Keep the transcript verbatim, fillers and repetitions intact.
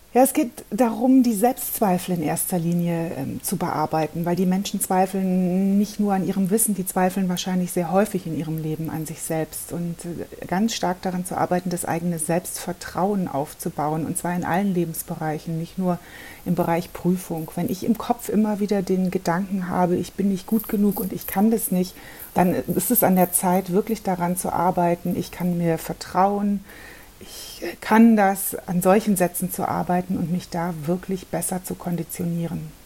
Ja, es geht darum, die Selbstzweifel in erster Linie ähm, zu bearbeiten, weil die Menschen zweifeln nicht nur an ihrem Wissen, die zweifeln wahrscheinlich sehr häufig in ihrem Leben an sich selbst und äh, ganz stark daran zu arbeiten, das eigene Selbstvertrauen aufzubauen und zwar in allen Lebensbereichen, nicht nur im Bereich Prüfung. Wenn ich im Kopf immer wieder den Gedanken habe, ich bin nicht gut genug und ich kann das nicht, dann ist es an der Zeit, wirklich daran zu arbeiten, ich kann mir vertrauen, ich kann das, an solchen Sätzen zu arbeiten und mich da wirklich besser zu konditionieren.